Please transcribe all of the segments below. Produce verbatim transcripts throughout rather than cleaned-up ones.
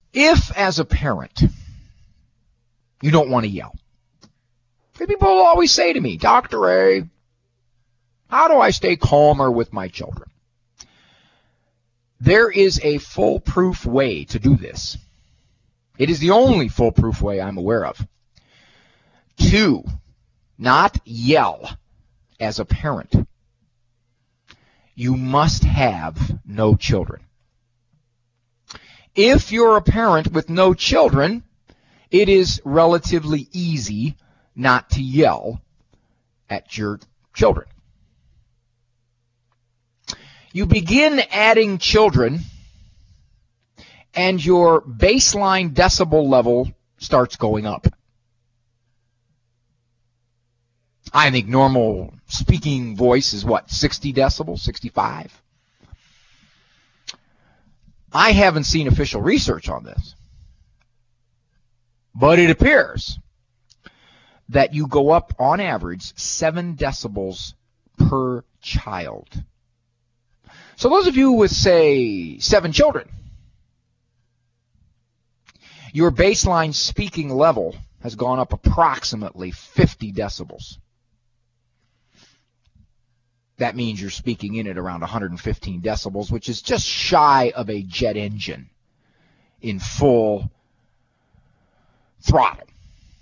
If, as a parent, you don't want to yell, people always say to me, Doctor A, how do I stay calmer with my children? There is a foolproof way to do this. It is the only foolproof way I'm aware of. To not yell as a parent. You must have no children. If you're a parent with no children, it is relatively easy not to yell at your children. You begin adding children, and your baseline decibel level starts going up. I think normal speaking voice is what, sixty decibels, sixty-five? I haven't seen official research on this, but it appears that you go up on average seven decibels per child. So those of you with, say, seven children, your baseline speaking level has gone up approximately fifty decibels. That means you're speaking in at around one hundred fifteen decibels, which is just shy of a jet engine in full throttle.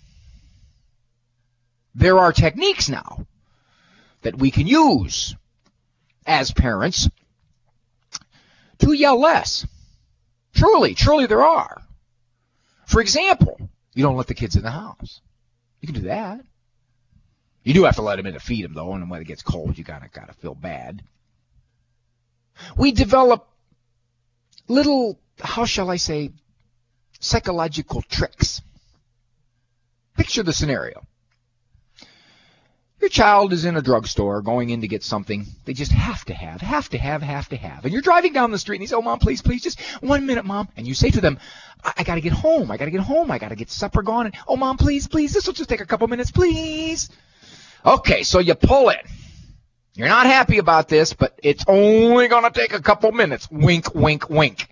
There are techniques now that we can use as parents to yell less. Truly, truly there are. For example, you don't let the kids in the house. You can do that. You do have to let them in to feed them, though, and when it gets cold, you gotta gotta feel bad. We develop little, how shall I say, psychological tricks. Picture the scenario. Your child is in a drugstore going in to get something they just have to have, have to have, have to have. And you're driving down the street and you say, oh, Mom, please, please, just one minute, Mom. And you say to them, I, I got to get home. I got to get home. I got to get supper gone. And, oh, Mom, please, please, this will just take a couple minutes, please. Okay, so you pull it. You're not happy about this, but it's only going to take a couple minutes. Wink, wink, wink.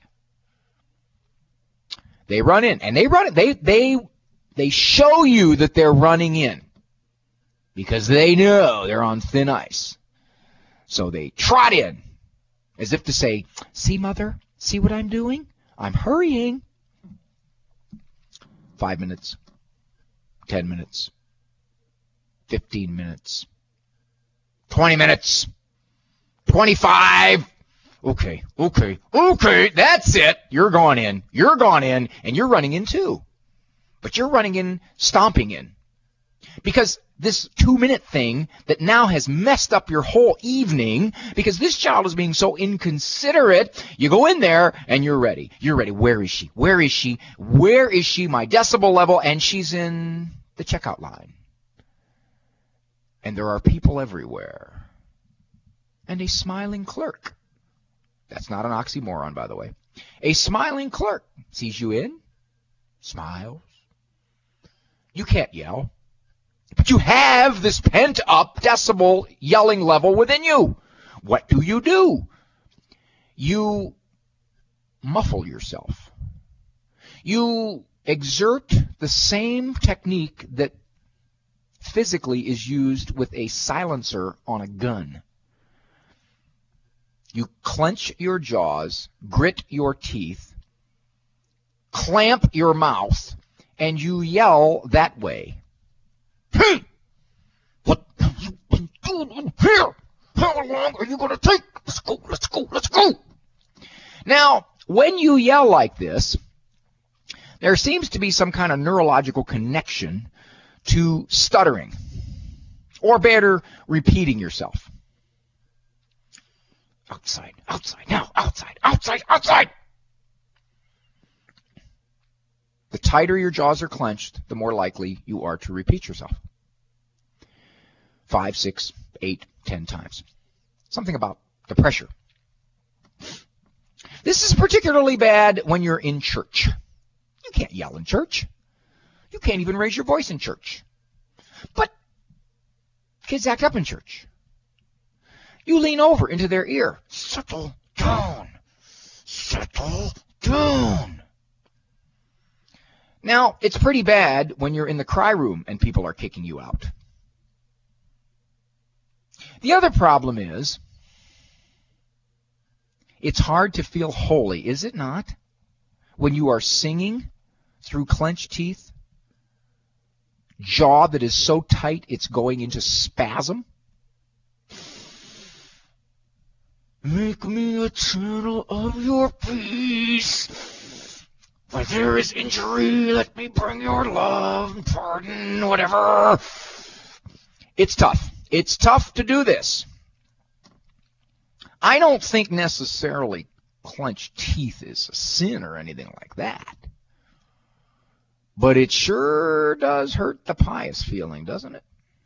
They run in, and they run it. They, they, they show you that they're running in, because they know they're on thin ice. So they trot in, as if to say, see, Mother, see what I'm doing? I'm hurrying. Five minutes, ten minutes, fifteen minutes, twenty minutes, twenty-five. Okay, okay, okay, that's it. You're going in, you're going in, and you're running in too. But you're running in, stomping in. Because this two-minute thing that now has messed up your whole evening, because this child is being so inconsiderate, you go in there and you're ready. You're ready. Where is she? Where is she? Where is she? My decibel level, and she's in the checkout line. And there are people everywhere. And a smiling clerk. That's not an oxymoron, by the way. A smiling clerk sees you in, smiles. You can't yell. But you have this pent-up decibel yelling level within you. What do you do? You muffle yourself. You exert the same technique that physically is used with a silencer on a gun. You clench your jaws, grit your teeth, clamp your mouth, and you yell that way. Hey! What have you been doing in here? How long are you going to take? Let's go, let's go, let's go. Now, when you yell like this, there seems to be some kind of neurological connection to stuttering, or better, repeating yourself. Outside, outside, now, outside, outside, outside. The tighter your jaws are clenched, the more likely you are to repeat yourself. Five, six, eight, ten times. Something about the pressure. This is particularly bad when you're in church. You can't yell in church. You can't even raise your voice in church. But kids act up in church. You lean over into their ear. Settle down. Settle down. Now, it's pretty bad when you're in the cry room and people are kicking you out. The other problem is, it's hard to feel holy, is it not? When you are singing through clenched teeth, jaw that is so tight it's going into spasm. Make me a channel of your peace. Where there is injury, let me bring your love and pardon, whatever. It's tough. It's tough to do this. I don't think necessarily clenched teeth is a sin or anything like that. But it sure does hurt the pious feeling, doesn't it?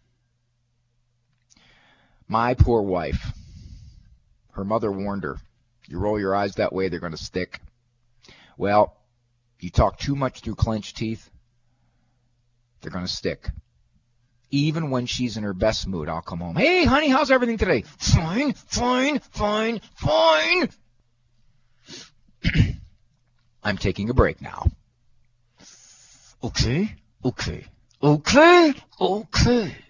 My poor wife. Her mother warned her, you roll your eyes that way, they're going to stick. Well, you talk too much through clenched teeth, they're going to stick. Even when she's in her best mood, I'll come home. Hey, honey, how's everything today? Fine, fine, fine, fine. I'm taking a break now. Okay, okay, okay, okay.